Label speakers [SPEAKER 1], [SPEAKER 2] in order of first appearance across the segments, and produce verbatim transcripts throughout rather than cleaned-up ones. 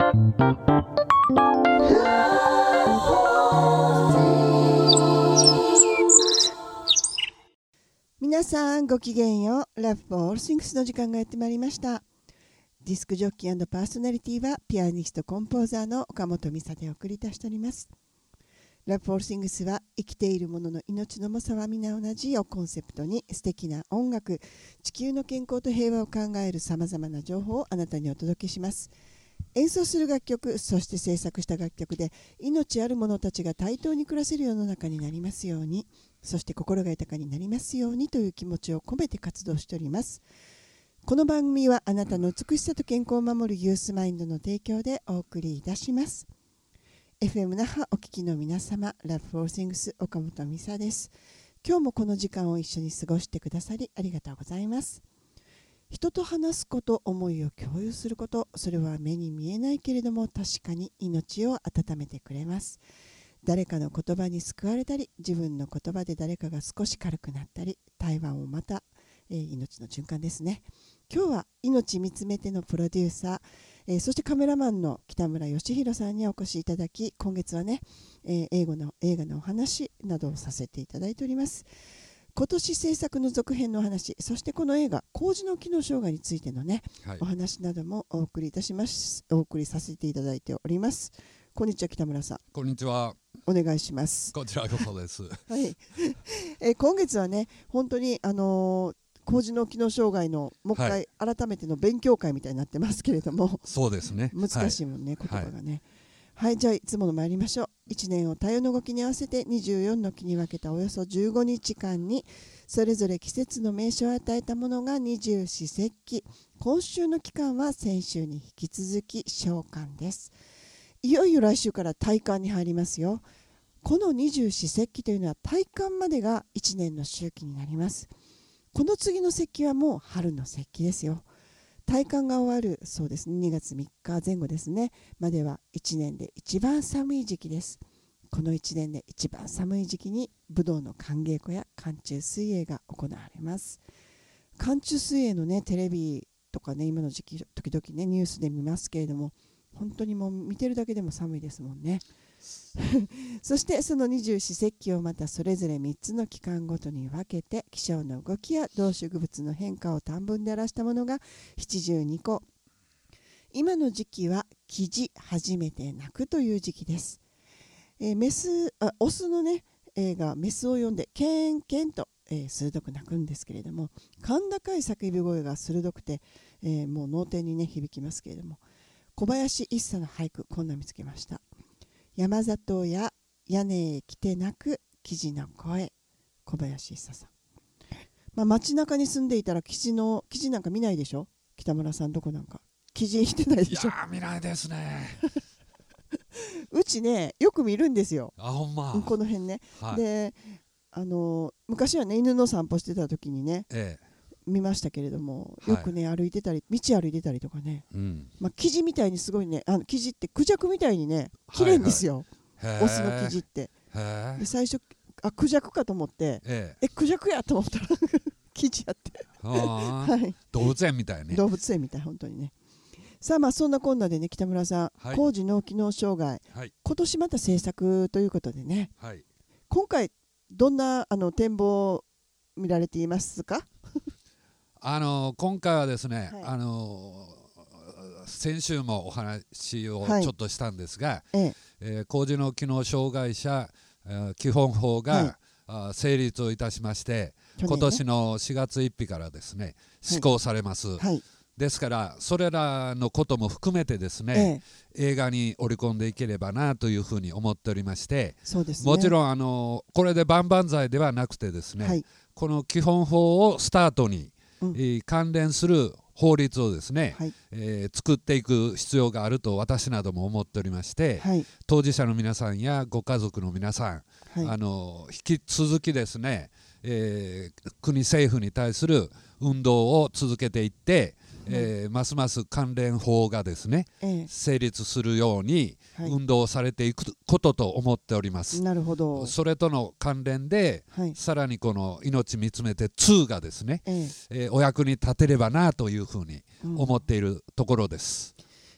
[SPEAKER 1] 皆さんごきげんよう。 Love for All Things の時間がやってまいりました。ディスクジョッキー&パーソナリティはピアニストコンポーザーの岡本美沙でお送りいたしております。 Love for All Things は生きているものの命の重さは皆同じをコンセプトに、素敵な音楽、地球の健康と平和を考えるさまざまな情報をあなたにお届けします。演奏する楽曲、そして制作した楽曲で命ある者たちが対等に暮らせる世の中になりますように、そして心が豊かになりますようにという気持ちを込めて活動しております。この番組はあなたの美しさと健康を守るユースマインドの提供でお送りいたします。 エフエム 那覇お聞きの皆様、 Love for All Things 岡本美沙です。今日もこの時間を一緒に過ごしてくださりありがとうございます。人と話すこと、思いを共有すること、それは目に見えないけれども確かに命を温めてくれます。誰かの言葉に救われたり、自分の言葉で誰かが少し軽くなったり、対話をまた、えー、命の循環ですね。今日は命見つめてのプロデューサー、えー、そしてカメラマンの北村義弘さんにお越しいただき、今月はね、えー、英語の映画のお話などをさせていただいております。今年制作の続編のお話、そしてこの映画麹の機能障害についてのね、はい、お話などもお送りいたしますお送りさせていただいております。こんにちは、北村さん。
[SPEAKER 2] こんにちは。
[SPEAKER 1] お願いします。
[SPEAKER 2] こちらこそです。
[SPEAKER 1] はい。え今月はね、本当にあのー、麹の機能障害のもう一回、はい、改めての勉強会みたいになってますけれども、
[SPEAKER 2] そうですね。
[SPEAKER 1] 難しいもんね、
[SPEAKER 2] はい、
[SPEAKER 1] 言葉がね。はい、じゃあいつもの参りましょう。いちねんを太陽の動きに合わせてにじゅうよんの期に分けたおよそじゅうごにちかんにそれぞれ季節の名称を与えたものが二十四節気。今週の期間は先週に引き続き小寒です。いよいよ来週から大寒に入りますよ。この二十四節気というのは大寒までがいちねんの周期になります。この次の節気はもう春の節気ですよ。大寒が終わるそうですね、にがつみっかぜん後ですねまではいちねんで一番寒い時期です。このいちねんで一番寒い時期に武道の寒稽古や寒中水泳が行われます。寒中水泳のねテレビとかね、今の時期時々ねニュースで見ますけれども、本当にもう見てるだけでも寒いですもんね。そしてその二十四節気をまたそれぞれみっつの期間ごとに分けて、気象の動きや動植物の変化を短文で表したものがななじゅうにこ。今の時期はキジ初めて鳴くという時期です。えー、メスあオスのね、えー、がメスを呼んでケンケンと、えー、鋭く鳴くんですけれども、甲高い叫び声が鋭くて、えー、もう脳天にね響きますけれども、小林一茶の俳句、こんな見つけました。山里や屋根へ来て鳴くキジの声。小林一茶さん。まあ、街中に住んでいたらキジのキジなんか見ないでしょ。北村さんどこなんかキジ来てないでしょ。
[SPEAKER 2] いや見ないですね。
[SPEAKER 1] うちねよく見るんですよ。
[SPEAKER 2] あ、ほんま。
[SPEAKER 1] この辺ね、
[SPEAKER 2] はい、
[SPEAKER 1] であの昔はね犬の散歩してた時にね、
[SPEAKER 2] ええ、
[SPEAKER 1] 見ましたけれども、よくね、はい、歩いてたり道歩いてたりとかね、うん、まあ、キジみたいにすごいね、あのキジってクジャクみたいにね綺麗ですよ、はいはい、オスのキジって。で最初あクジャクかと思って、ええ、えクジャクやと思ったらキジやって、
[SPEAKER 2] はい、動物園みたいね。
[SPEAKER 1] 動物園みたい本当にね。さあまあそんなこんなでね、北村さん、はい、麹脳機能障害、はい、今年また制作ということでね、はい、今回どんなあの展望を見られていますか？
[SPEAKER 2] あの今回はですね、はい、あの先週もお話をちょっとしたんですが、はい、ええ、麹脳機能障害者基本法が、はい、成立をいたしまして、ね、今年のしがつついたちからですね施行されます、はいはい、ですからそれらのことも含めてですね、ええ、映画に織り込んでいければなというふうに思っておりまして、そうですね、もちろんあのこれで万々歳ではなくてですね、はい、この基本法をスタートに、うん、えー、関連する法律をですね、はい、えー、作っていく必要があると私なども思っておりまして、はい、当事者の皆さんやご家族の皆さん、はい、あの引き続きですね、えー、国政府に対する運動を続けていって、えー、ますます関連法がですね、ええ、成立するように運動されていくことと思っております。
[SPEAKER 1] なるほど。
[SPEAKER 2] それとの関連で、はい、さらにこの命見つめてにがですね、えええー、お役に立てればなというふうに思っているところです、
[SPEAKER 1] うん、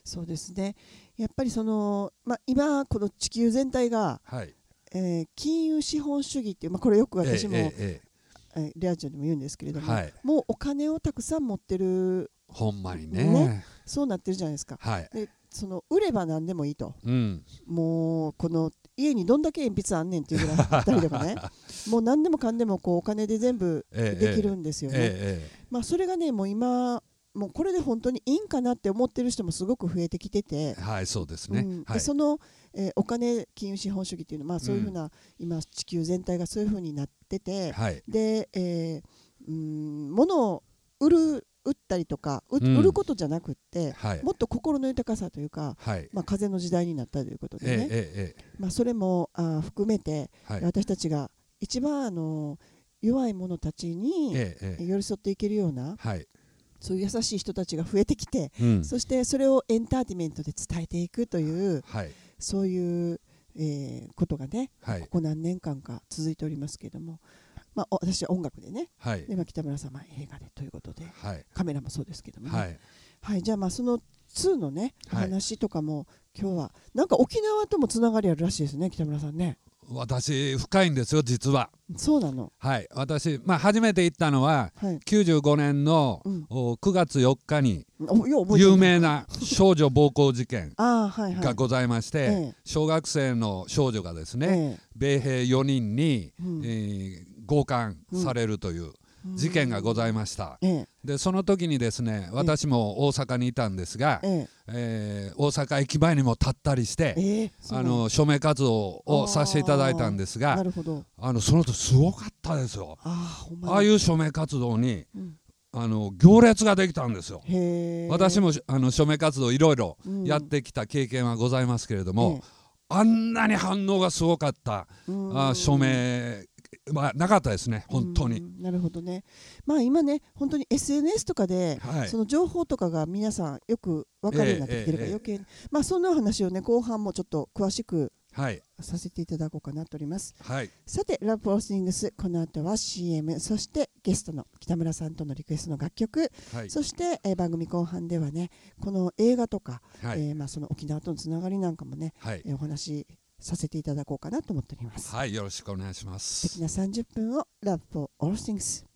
[SPEAKER 1] そうですね。やっぱりその、まあ、今この地球全体が、はいえー、金融資本主義っていう、まあ、これよく私も、ええええ、レアジオでも言うんですけれども、はい、もうお金をたくさん持ってる
[SPEAKER 2] ほんまに ね,
[SPEAKER 1] ねそうなってるじゃないですか、
[SPEAKER 2] はい、
[SPEAKER 1] でその売れば何でもいいと、
[SPEAKER 2] うん、
[SPEAKER 1] もうこの家にどんだけ鉛筆あんねんっていうぐらいあったりとかねもう何でもかんでもこうお金で全部できるんですよね、ええええまあ、それがねもう今もうこれで本当にいいんかなって思ってる人もすごく増えてきてて、
[SPEAKER 2] はいそうですね、うん
[SPEAKER 1] はい、でその、えー、お金金融資本主義っていうのは、まあ、そういうふうな、うん、今地球全体がそういうふうになってて、はい、で、えー、うん物を売る売ったりとか、うん、売ることじゃなくって、はい、もっと心の豊かさというか、はいまあ、風の時代になったということでね、ええええまあ、それもあ含めて、はい、私たちが一番あの弱い者たちに寄り添っていけるような、はい、そういう優しい人たちが増えてきて、うん、そしてそれをエンターテインメントで伝えていくという、はい、そういう、えー、ことがね、はい、ここ何年間か続いておりますけれども、まあ、私は音楽でね、はい、でまあ、北村様映画でということで、はい、カメラもそうですけどもね、はいはい、じゃあまあそのツーのね話とかも、はい、今日はなんか沖縄ともつながりあるらしいですね、北村さんね。
[SPEAKER 2] 私深いんですよ実は。
[SPEAKER 1] そうなの。
[SPEAKER 2] はい私、まあ、初めて行ったのは、はい、きゅうじゅうごねんの、うん、くがつよっかに有名な少女暴行事件がございまして、はいはい、小学生の少女がですね、ええ、米兵よにんに、うんえー、強姦されるという事件がございました、うんええ、でその時にですね私も大阪にいたんですが、えええー、大阪駅前にも立ったりして、えー、あの署名活動をさせていただいたんですが、
[SPEAKER 1] なるほど、
[SPEAKER 2] あのその時すごかったですよ。 あ, ああいう署名活動に、うん、あの行列ができたんですよ。へ私もあの署名活動いろいろやってきた経験はございますけれども、うん、あんなに反応がすごかった、うん、あ署名まあ、なかったですね本当に。
[SPEAKER 1] なるほどね。まあ今ね本当に エスエヌエス とかで、はい、その情報とかが皆さんよく分かるようになってきてるから余計に、えーえー、まあそんな話をね後半もちょっと詳しくさせていただこうかなと思います、はい、さてラブポーシングスこの後は シーエム そしてゲストの北村さんとのリクエストの楽曲、はい、そして、えー、番組後半ではねこの映画とか、はいえーまあ、その沖縄とのつながりなんかもね、はいえー、お話させていただこうかなと思っております。
[SPEAKER 2] はい、よろしくお願いします。
[SPEAKER 1] 素敵なさんじゅっぷんを Love for All Things。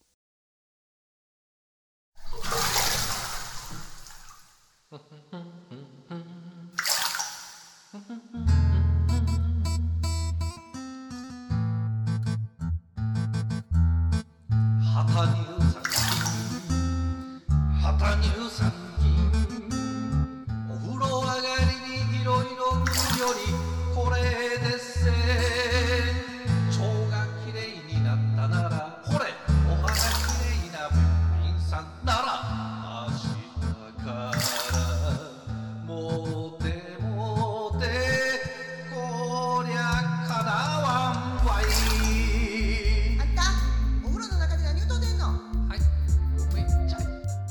[SPEAKER 3] 旗乳酸菌旗乳酸菌お風呂上がりにいろいろ塗るよりこれでっせ腸がきれいになったならほれお肌きれいなべっぴんさんなら明日からもてもてこりゃかなわんわい。
[SPEAKER 4] あんたお風呂の中で何歌うてんの。はい
[SPEAKER 3] ごめんちゃい。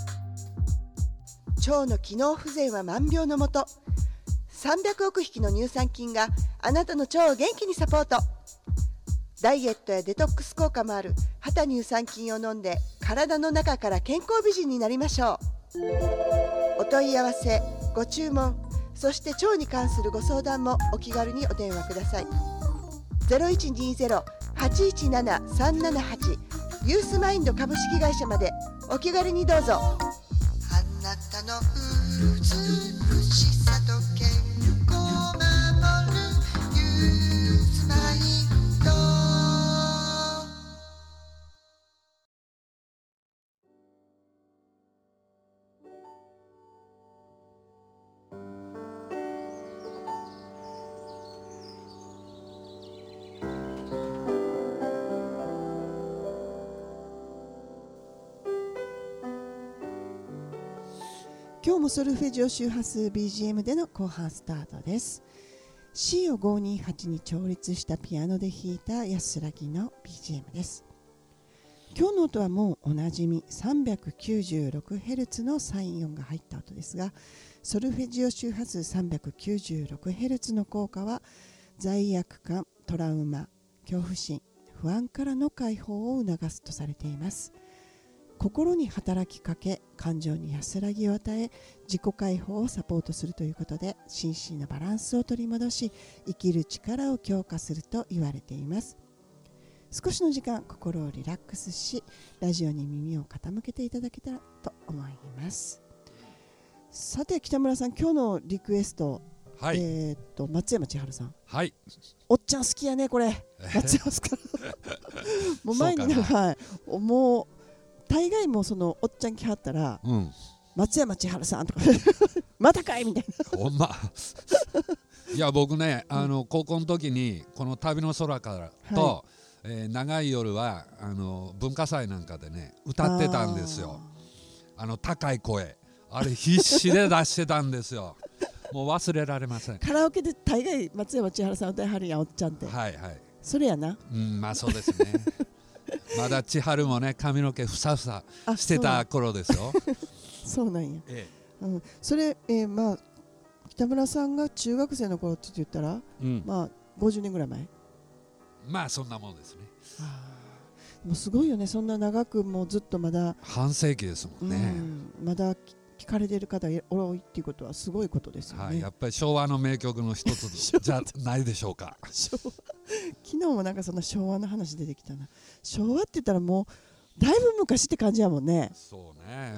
[SPEAKER 1] 腸の機能不全は万病のもと。さんびゃくおくひきの乳酸菌があなたの腸を元気にサポート。ダイエットやデトックス効果もある旗乳酸菌を飲んで体の中から健康美人になりましょう。お問い合わせご注文そして腸に関するご相談もお気軽にお電話ください。 ゼロいちにゼロ はちいちなな さんななはち ユースマインド株式会社までお気軽にどうぞ。あなたの美しさと健康を守るユースマインド。今日もソルフェジオ周波数 ビージーエム での後半スタートです。 シー をごひゃくにじゅうはちに調律したピアノで弾いた安らぎの ビージーエム です。今日の音はもうおなじみ さんびゃくきゅうじゅうろくヘルツ のサイン音が入った音ですが、ソルフェジオ周波数 さんびゃくきゅうじゅうろくヘルツ の効果は罪悪感、トラウマ、恐怖心、不安からの解放を促すとされています。 心に働きかけ、感情に安らぎを与え、自己解放をサポートするということで、心身のバランスを取り戻し、生きる力を強化すると言われています。少しの時間、心をリラックスし、ラジオに耳を傾けていただけたらと思います。さて北村さん、今日のリクエスト、はい、えー、っと松山千春さん、
[SPEAKER 2] はい、
[SPEAKER 1] おっちゃん好きやねこれ、松山さんもう前になんか、はい、もう大概もうそのおっちゃん来はったら、うん、松山千春さんとかまたかいみたいな
[SPEAKER 2] ほんまいや僕ね、あの高校の時にこの旅の空からと、はい、えー、長い夜はあの文化祭なんかでね歌ってたんですよ。あ, あの高い声あれ必死で出してたんですよもう忘れられません。
[SPEAKER 1] カラオケで大概松山千春さん歌いはるやん、おっちゃんって。はいはい、それやな。
[SPEAKER 2] うん、まあそうですねまだ千春もね髪の毛ふさふさしてた頃ですよ
[SPEAKER 1] そうなんや、ええ、うん、それ、えー、まあ北村さんが中学生の頃って言ったら、うん、まあごじゅうねんぐらい前、
[SPEAKER 2] まあそんなもんですね。
[SPEAKER 1] もうすごいよね、そんな長くもうずっとまだ
[SPEAKER 2] 半世紀ですもんね、
[SPEAKER 1] うん、まだ聞かれてる方多いっていうことはすごいことですよね、はい、
[SPEAKER 2] やっぱり昭和の名曲の一つじゃないでしょうか
[SPEAKER 1] 昭和昨日もなんかそんな昭和の話出てきたな。昭和って言ったらもうだいぶ昔って感じやもんね。
[SPEAKER 2] そうね、
[SPEAKER 1] うん、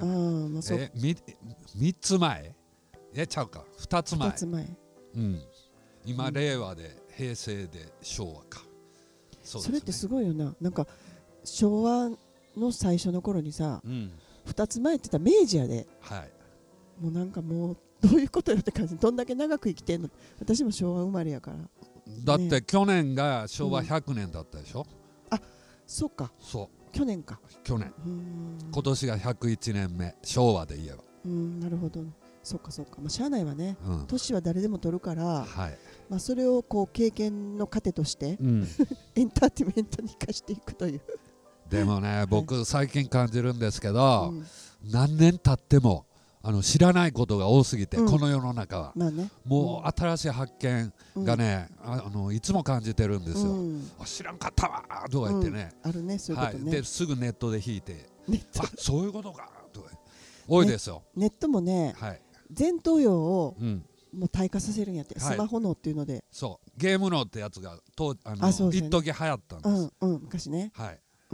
[SPEAKER 1] もうそ
[SPEAKER 2] え み, みっつまええちゃうかふたつまえ、ふたつまえ、うん、今、うん、令和で平成で昭和か。
[SPEAKER 1] そ, うですね、それってすごいよな。なんか昭和の最初の頃にさ、うん、ふたつまえって言ったら明治やで、はい、もうなんかもうどういうことよって感じ。どんだけ長く生きてんの。私も昭和生まれやから。
[SPEAKER 2] だって去年が昭和ひゃくねんだったでしょ、
[SPEAKER 1] うん、あ、そうか、
[SPEAKER 2] そう
[SPEAKER 1] 去年か、
[SPEAKER 2] 去年、今年がひゃくいちねんめ、昭和で言えば。
[SPEAKER 1] うん、なるほど、そうかそうか、まあ、しゃあないわね、うん、年は誰でも取るから、はい、まあ、それをこう経験の糧として、うん、エンターテインメントに生かしていくという。
[SPEAKER 2] でもね、僕最近感じるんですけど、うん、何年経ってもあの知らないことが多すぎて、うん、この世の中は、まあね、もう新しい発見がね、うん、あのいつも感じてるんですよ、うん、知らんかったわとか言ってね、
[SPEAKER 1] うん、あるね、そういうことね、
[SPEAKER 2] はい、ですぐネットで引いてあ、そういうことかとか多いですよ、
[SPEAKER 1] ね、ネットもね、はい、前頭葉を、うん、もう退化させるんやって、はい、スマホ脳っていうので、
[SPEAKER 2] そうゲーム脳ってやつがとあのあそうそう、ね、一時流行ったんです、
[SPEAKER 1] うんうん、昔ね、はい、うん、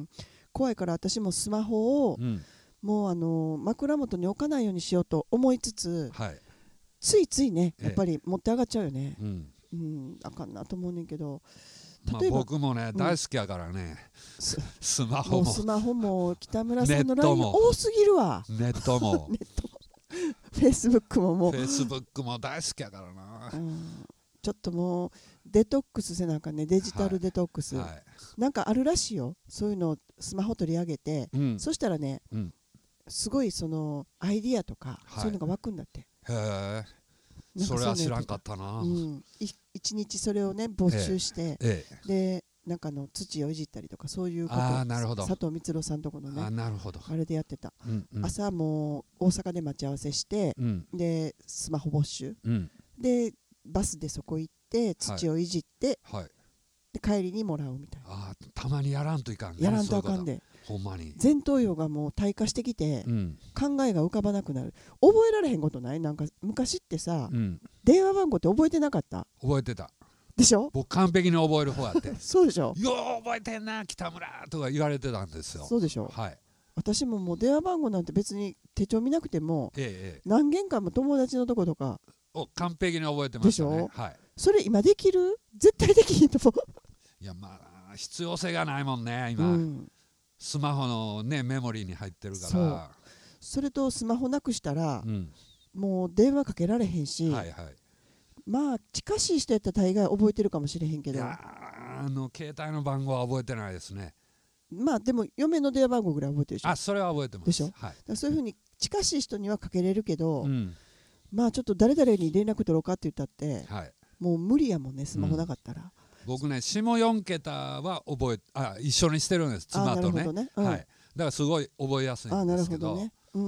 [SPEAKER 1] 怖いから私もスマホを、うん、もうあの枕元に置かないようにしようと思いつつ、はい、ついついねやっぱり持って上がっちゃうよね、うんうん、あかんなと思うねんけど、
[SPEAKER 2] 例えば、まあ、僕もね、うん、大好きやからねスマホも
[SPEAKER 1] もうスマホも北村さんの ライン 多すぎるわ。
[SPEAKER 2] ネットも
[SPEAKER 1] ネットもフェイスブックももう
[SPEAKER 2] フェイスブックも大好きやからな、うん、
[SPEAKER 1] ちょっともうデトックスせなあかんね、デジタルデトックス、はいはい、なんかあるらしいよ、そういうのをスマホ取り上げて、うん、そしたらね、うん、すごいそのアイディアとか、はい、そういうのが湧くんだって。へ
[SPEAKER 2] え、それは知らんかったな、
[SPEAKER 1] うん、一日それをね没収して、ええ、でなんかの土をいじったりとか、そういうことを佐藤光郎さんとこのね、 あ, なるほど、あれでやってた、うんうん、朝もう大阪で待ち合わせして、うん、でスマホ没収、うん、でバスでそこ行って土をいじって、はいはい、で帰りにもらうみたいな。
[SPEAKER 2] あ、たまにやらんといかんね。
[SPEAKER 1] やらんとあかんで、
[SPEAKER 2] ほんまに
[SPEAKER 1] 前頭葉がもう退化してきて、うん、考えが浮かばなくなる。覚えられへんことない？なんか昔ってさ、うん、電話番号って覚えてなかった？
[SPEAKER 2] 覚えてた
[SPEAKER 1] でしょ。
[SPEAKER 2] 僕完璧に覚える方やって
[SPEAKER 1] そうでしょ。
[SPEAKER 2] よう覚えてんな北村とか言われてたんですよ。
[SPEAKER 1] そうでしょ、はい、私ももう電話番号なんて別に手帳見なくても、ええ、何軒かも友達のとことか
[SPEAKER 2] を完璧に覚えてましたね。でしょ、はい、
[SPEAKER 1] それ今できる？絶対できひんと思う。
[SPEAKER 2] いや、まあ必要性がないもんね今、うん、スマホのねメモリーに入ってるから。
[SPEAKER 1] そう、それとスマホなくしたら、うん、もう電話かけられへんし、はいはい、まあ近しい人やったら大概覚えてるかもしれへんけど、いや
[SPEAKER 2] あの携帯の番号は覚えてないですね。
[SPEAKER 1] まあでも嫁の電話番号ぐらい覚えてるでしょ。
[SPEAKER 2] あ、それは覚えてます。
[SPEAKER 1] でしょ、はい、そういうふうに近しい人にはかけれるけど、うん、まあちょっと誰々に連絡取ろうかって言ったって、はい、もう無理やもんね、スマホなかったら、うん、
[SPEAKER 2] 僕ね下よん桁は覚えあ一緒にしてるんです、妻と ね, ね、うん、はい、だからすごい覚えやすいんですけど。あ、なるほどね、うん、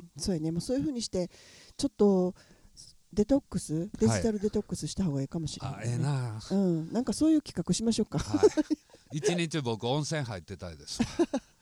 [SPEAKER 2] そうやね、もうそういうふうにしてちょっとデトックス、デジタルデトックスした方がいいかもしれない、ね、はい、あ、ええな、うん、なんかそういう企画しましょうか。はい、一日僕温泉入ってたいです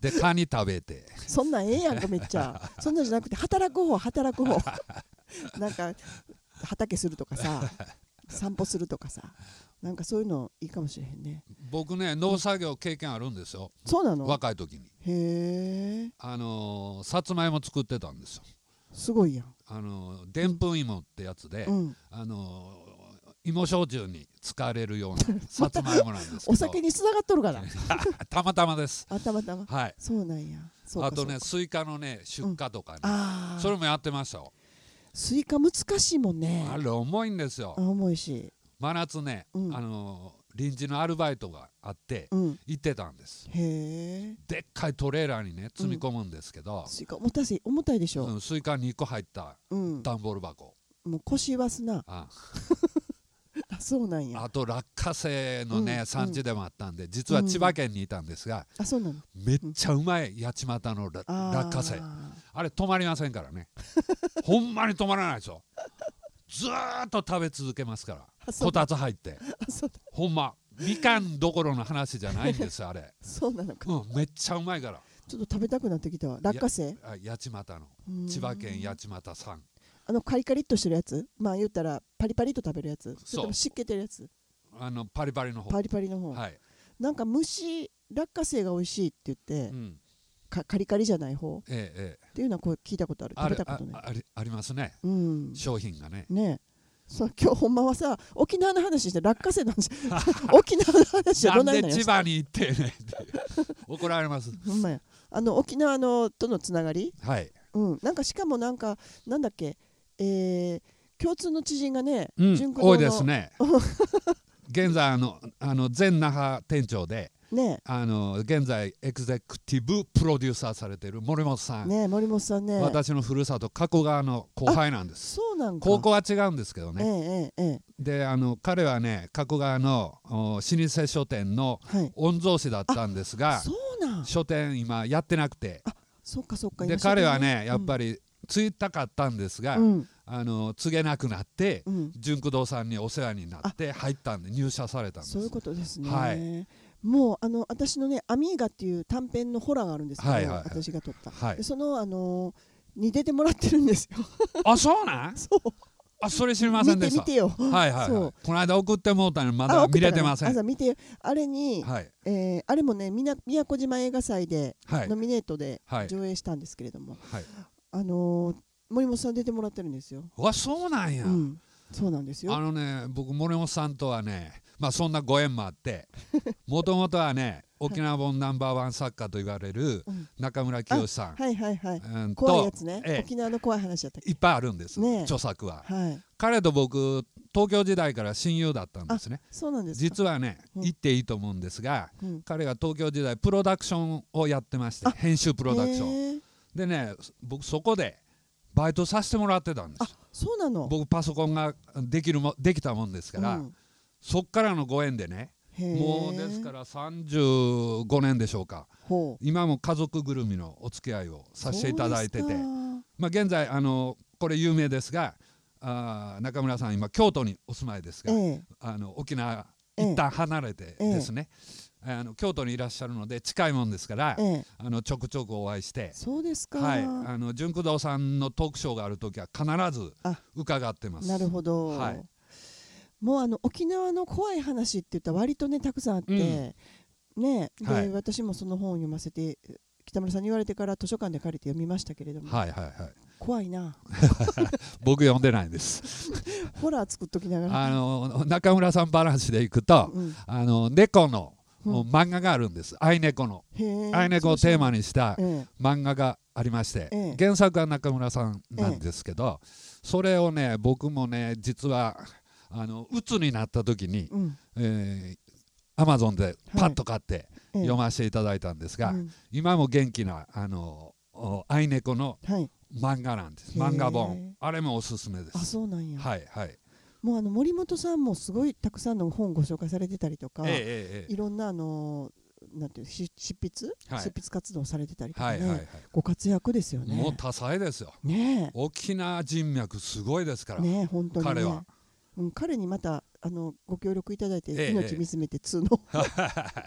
[SPEAKER 2] でカニ食べて
[SPEAKER 1] そんなんええやんかめっちゃそんなんじゃなくて働く方働く方なんか畑するとかさ散歩するとかさなんかそういうのいいかもしれへんね。
[SPEAKER 2] 僕ね農作業経験あるんですよ。
[SPEAKER 1] そうなの？
[SPEAKER 2] 若い時に。
[SPEAKER 1] へえ。
[SPEAKER 2] あのー、さつまいも作ってたんですよ。
[SPEAKER 1] すごいやん。
[SPEAKER 2] あのでんぷん芋ってやつで、うん、あのー、芋焼酎に使われるようなさつまいもなんですけど
[SPEAKER 1] お酒につながっとるから
[SPEAKER 2] たまたまです。
[SPEAKER 1] あたまたま、
[SPEAKER 2] はい、
[SPEAKER 1] そうなんや。そう
[SPEAKER 2] あとねスイカのね出荷とかね、
[SPEAKER 1] うん、
[SPEAKER 2] それもやってましたよ。
[SPEAKER 1] スイカ難しいもんね。
[SPEAKER 2] あれ重いんですよ。
[SPEAKER 1] 重いし
[SPEAKER 2] 真夏ね、うん、あのー、臨時のアルバイトがあって、うん、行ってたんです。
[SPEAKER 1] へ
[SPEAKER 2] でっかいトレーラーにね積み込むんですけど、うん、
[SPEAKER 1] スイカ重たい重たいでしょ、
[SPEAKER 2] うん、スイカにこ入った段ボール箱、
[SPEAKER 1] うん、もう腰はすなああそうなんや。
[SPEAKER 2] あと落花生のね、うん、産地でもあったんで、実は千葉県にいたんですが、
[SPEAKER 1] うん、あそうなの
[SPEAKER 2] めっちゃうまい八街の落花生 あ, あれ止まりませんからねほんまに止まらないですよ。ずーっと食べ続けますからこたつ入ってほんまみかんどころの話じゃないんですあれ
[SPEAKER 1] そうなのか、
[SPEAKER 2] うん、めっちゃうまいから
[SPEAKER 1] ちょっと食べたくなってきたわ。落花生
[SPEAKER 2] 八街の千葉県八街産
[SPEAKER 1] あのカリカリっとしてるやつ、まあ言ったらパリパリっと食べるやつ、それとも湿気てるやつ、
[SPEAKER 2] あのパリパリの方、
[SPEAKER 1] パリパリの方、はい、なんか蒸し落花生が美味しいって言って、うん、かカリカリじゃない方、ええええ、っていうのはこう聞いたことある。食べたことない。
[SPEAKER 2] あ, あ, あ, りありますね、うん、商品がね。
[SPEAKER 1] ねそう今日ほんまはさ沖縄の話して落花生の話沖縄の話はどないなんや。
[SPEAKER 2] なんで千葉に行ってねって怒られます。
[SPEAKER 1] ほんまや。あの沖縄のとのつながり、
[SPEAKER 2] はい、
[SPEAKER 1] うん、なんかしかもなんかなんだっけ、えー、共通の知人がね、
[SPEAKER 2] うん、多いですね現在あのあの前那覇店長で、ね、あの現在エグゼクティブプロデューサーされている森本さん、
[SPEAKER 1] ね、森本さんね、
[SPEAKER 2] 私のふるさと加古川の後輩なんです。
[SPEAKER 1] そうなんか。
[SPEAKER 2] 高校は違うんですけどね、
[SPEAKER 1] ええええ、で
[SPEAKER 2] あの彼はね加古川の老舗書店の御曹司だったんですが、はい、
[SPEAKER 1] そうなん
[SPEAKER 2] 書店今やってなくて、
[SPEAKER 1] あそっかそっか。
[SPEAKER 2] で彼はねやっぱり継ぎたかったんですが、うん、あの継げなくなって、うん、純駆動さんにお世話になって入ったんで入社されたんです。
[SPEAKER 1] そういうことですね、
[SPEAKER 2] はい、
[SPEAKER 1] もうあの私のねアミーガっていう短編のホラーがあるんですけど、はいはいはい、私が撮った、はい、でそのあのー、に出てもらってるんですよ
[SPEAKER 2] あそうなんそうあそれ知りませんでした。
[SPEAKER 1] 見て見てよ
[SPEAKER 2] はいはい、はい、この間送ってもうたのまだ見れてません。
[SPEAKER 1] 朝見てあれに、はい、えー、あれもね宮古島映画祭で、はい、ノミネートで上映したんですけれども、はい、あのー、森本さん出てもらってるんですよ。
[SPEAKER 2] わそうなんや、うん、
[SPEAKER 1] そうなんですよ。
[SPEAKER 2] あのね僕森本さんとはねまあそんなご縁もあってもともとはね沖縄本ナンバーワン作家と言われる中村清さん、
[SPEAKER 1] はいはいはい、うん、怖いやつね、ええ、沖縄の怖い話だったっけ。
[SPEAKER 2] いっぱいあるんです、ね、著作は、はい、彼と僕東京時代から親友だったんですね。
[SPEAKER 1] そうなんですか。
[SPEAKER 2] 実はね、うん、言っていいと思うんですが、うん、彼が東京時代プロダクションをやってまして、編集プロダクションでね僕そこでバイトさせてもらってたんです。
[SPEAKER 1] あそうなの。
[SPEAKER 2] 僕パソコンができるもできたもんですから、うん、そっからのご縁でねもうですからさんじゅうごねんでしょうか。今も家族ぐるみのお付き合いをさせていただいてて、まあ、現在あのこれ有名ですがあ中村さん今京都にお住まいですが、ええ、あの沖縄一旦離れてですね、ええ、あの京都にいらっしゃるので近いもんですから、ええ、あのちょくちょくお会いして。
[SPEAKER 1] そうですか、
[SPEAKER 2] はい、あの純駆動さんのトークショーがあるときは必ず伺ってます。
[SPEAKER 1] なるほど、はい、もうあの沖縄の怖い話って言ったら割とねたくさんあって、うん、ねで、はい、私もその本を読ませて北村さんに言われてから図書館で借りて読みましたけれども、はいはいはい、怖いな
[SPEAKER 2] 僕読んでないです
[SPEAKER 1] ホラー作っときながら
[SPEAKER 2] あの中村さん話でいくと、うん、あの猫の漫画があるんです、うん、愛猫の愛猫をテーマにした漫画がありまして、ええ、原作は中村さんなんですけど、ええ、それをね僕もね実はあの鬱になった時に、うんえー、アマゾンでパッと買って読ませていただいたんですが、はいうん、今も元気なあの愛猫の漫画なんです、はい、漫画本あれもおすすめです。
[SPEAKER 1] あそうなんや。
[SPEAKER 2] はいはい
[SPEAKER 1] もうあの森本さんもすごいたくさんの本をご紹介されてたりとか、ええええ、いろんなあのなんていう執筆、はい、執筆活動をされてたりとかね、はいはいはい、ご活躍ですよね。
[SPEAKER 2] もう多彩ですよ、
[SPEAKER 1] ね、
[SPEAKER 2] 沖縄人脈すごいですから、ね、
[SPEAKER 1] 本当にね、
[SPEAKER 2] 彼は、
[SPEAKER 1] うん、彼にまたあのご協力いただいて、ええ、命見つめてにの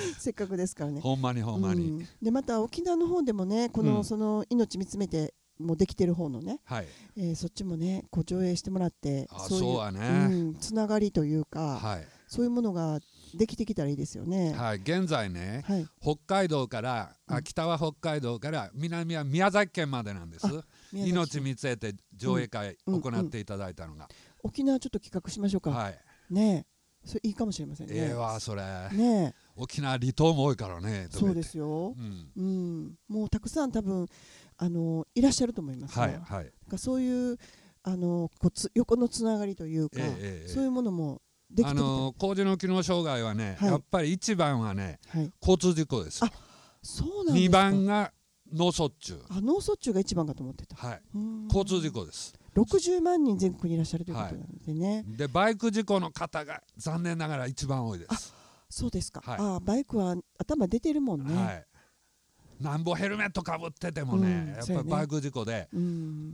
[SPEAKER 1] せっかくですからね。
[SPEAKER 2] ほんまにほんまに、うん、
[SPEAKER 1] でまた沖縄の方でもねこの、うん、その命見つめてもうできてる方のね、はいえー、そっちもねこう上映してもらって
[SPEAKER 2] あそういうそうはね、
[SPEAKER 1] うん、つながりというか、はい、そういうものができてきたらいいですよね。
[SPEAKER 2] はい、現在ね、はい、北海道から、うん、北は北海道から南は宮崎県までなんです。命見つめて上映会行っていただいたのが、うんうんうん、沖
[SPEAKER 1] 縄ちょっと企画しましょうか。はい、ねそれいいかもしれませんね。
[SPEAKER 2] ええわそれ、ね、沖縄離島も多いからね。
[SPEAKER 1] そうですよ、うんうん、もうたくさん多分あのいらっしゃると思いますよ、はいはい、かそういうあのこつ横のつながりというか、ええ、そういうものもできてきて、あの
[SPEAKER 2] 高次の機能障害はね、はい、やっぱり一番はね、はい、交通事故です。
[SPEAKER 1] あそうなんですか。
[SPEAKER 2] にばんが脳卒中。
[SPEAKER 1] あ脳卒中が一番かと思ってた、
[SPEAKER 2] はい、交通事故です。
[SPEAKER 1] ろくじゅうまんにん全国にいらっしゃるということなのでね、はい、
[SPEAKER 2] でバイク事故の方が残念ながら一番多いです。
[SPEAKER 1] あそうですか、はい、あバイクは頭出てるもんね、はい、
[SPEAKER 2] なんぼヘルメットかぶっててもね、うん、やっぱりバイク事故で、うん、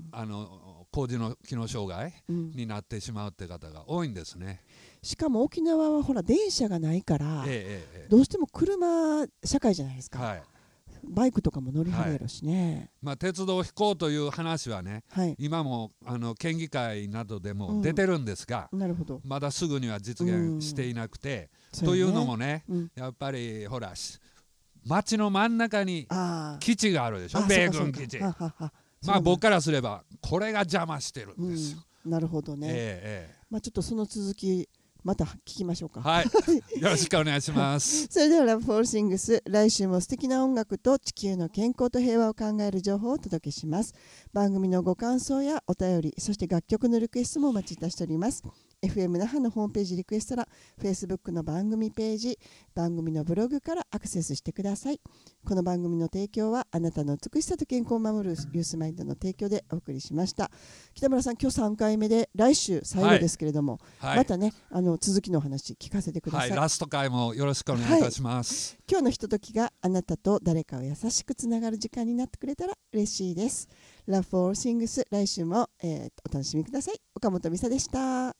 [SPEAKER 2] あの高次の機能障害になってしまうって方が多いんですね、
[SPEAKER 1] うん、しかも沖縄はほら電車がないから、ええええ、どうしても車社会じゃないですか、はい、バイクとかも乗りはるやろしね、はい
[SPEAKER 2] まあ、鉄道飛行という話はね、はい、今もあの県議会などでも出てるんですが、
[SPEAKER 1] うん、なるほど
[SPEAKER 2] まだすぐには実現していなくて、うん、というのもね、うん、やっぱりほら町の真ん中に基地があるでしょ、米軍基地。はははまあ僕からすればこれが邪魔してるんですよ、
[SPEAKER 1] うん、なるほどね、えーえーまあ、ちょっとその続きまた聞きましょうか。
[SPEAKER 2] はい、よろしくお願いします
[SPEAKER 1] それではラブフォールシングス、来週も素敵な音楽と地球の健康と平和を考える情報をお届けします。番組のご感想やお便り、そして楽曲のリクエストもお待ちいたしております。 エフエム 那覇のホームページリクエスト欄、 Facebook の番組ページ、番組のブログからアクセスしてください。この番組の提供はあなたの美しさと健康を守るユースマインドの提供でお送りしました。北村さん、今日さんかいめで来週最後ですけれども、はいはい、またねあの続きのお話聞かせてください。
[SPEAKER 2] はい、ラスト回もよろしくお願いいたします、
[SPEAKER 1] はい、今日のひとときがあなたと誰かを優しくつながる時間になってくれたら嬉しいです。 Love for Things、 来週も、えー、お楽しみください。岡本美沙でした。